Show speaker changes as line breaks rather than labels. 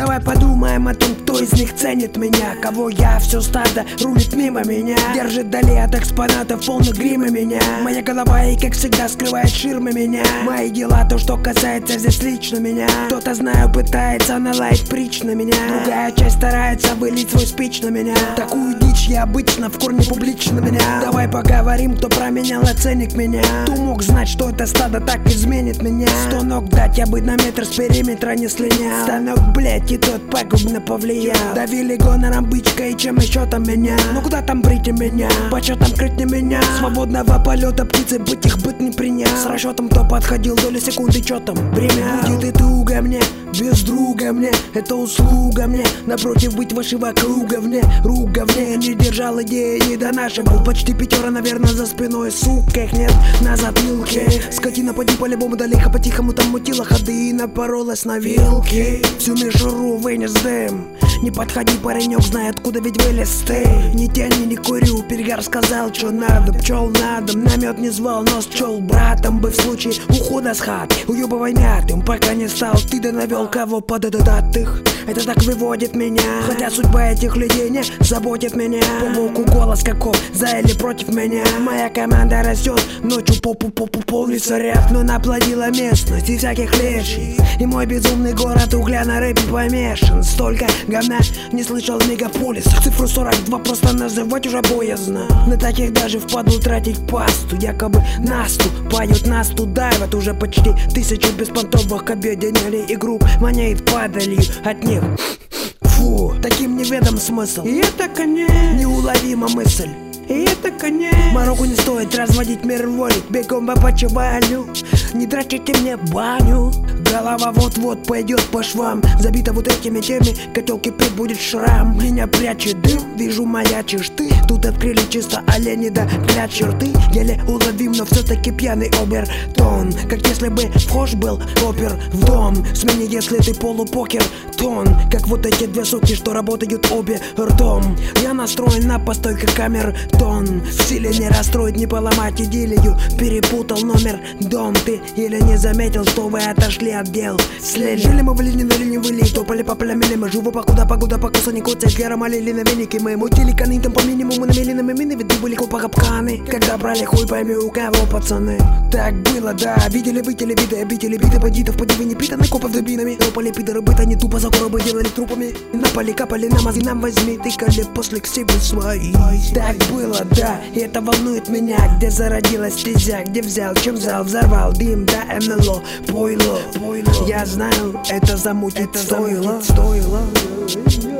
Давай подумаем о том, кто из них ценит меня, кого я, все стадо рулит мимо меня, держит вдали от экспонатов полных грима меня. Моя голова и, как всегда, скрывает ширмы меня. Мои дела, то, что касается здесь лично меня. Кто-то, знаю, пытается наладить притч на меня, другая часть старается вылить свой спич на меня. Такую дичь я обычно в корне публично меня. Давай поговорим, кто променял ценник меня. Кто мог знать, что это стадо так изменит меня? 100 ног дать, я бы на метр с периметра не слинял. Станок, блять, и тот пагубно повлиял. Давили гонором бычка и чем еще там меня. Ну куда там брить меня? Почетом крыть не меня. Свободного полета птицы быть их быть не принял. С расчетом кто подходил доли секунды, чё там время. Будет и туго мне, без друга мне, это услуга мне. Напротив быть вашего круга вне, руга вне. Не держал идеи, не донашивал. Почти пятера, наверное, за спиной, сука, их нет на затылке. Скотина поди по-любому далеко, по-тихому там мутила ходы и напоролась на вилки. Всю мишуру вынес дым. Не подходи, паренек, знай, откуда ведь вылез ты. Ни тяни, не курю, перегар сказал, что надо. Пчел на дом, намет не звал, но счел братом бы в случае ухода с хат. Уебывай мятым, пока не стал ты, да навел кого пододатых. Это так выводит меня, хотя судьба этих людей не заботит меня. По боку голос каков, за или против меня. Моя команда растет, ночью полнится ряд. Но наплодила местность и всяких леший. И мой безумный город угля на рэпе помешан. Столько говна не слышал в мегаполисах. Цифру 42 просто называть уже боязно. На таких даже впадлу тратить пасту. Якобы наступают, нас туда вот уже почти 1000 беспонтовых объединили игру. Манеет падалью от них. Фу, таким неведом смысл. И это конец, неуловима мысль. И это конец. Мороку не стоит разводить мир волить. Бегом по почевалю, не тратите мне баню. Голова вот-вот пойдет по швам. Забита вот этими теми, котел кипит, будет шрам. Меня прячет дым, вижу маячишь ты. Тут открыли чисто олени да для черты. Еле уловим, но все-таки пьяный обертон. Как если бы вхож был опер в дом. Смени, если ты полупокер тон. Как вот эти две суки, что работают обе ртом. Я настроен на постой, как камер тон. В силе не расстроить, не поломать идиллию. Перепутал номер дом. Ты или не заметил, что вы отошли от дел. Жили мы в линии, на линии выли. Топали по полям, мы живу покуда погода покуса не коцай. Гера молили на веники, мы мутили канитом по минимуму. Намели на мины, ведь были купа капканы. Когда брали хуй, пойми у кого пацаны. Так было, да, видели вы телевиды, обители биты бандитов, поди вы не питаны копов дубинами. Топали пидоры, быта не тупо, за коробы делали трупами. Напали, капали на мозги, нам возьми, тыкали после к себе свои. Так было, да, и это волнует меня. Где зародилась стезя, где взял, чем взял, взорвал дым, да, НЛО, пойло. Я знаю, это замутить стоило.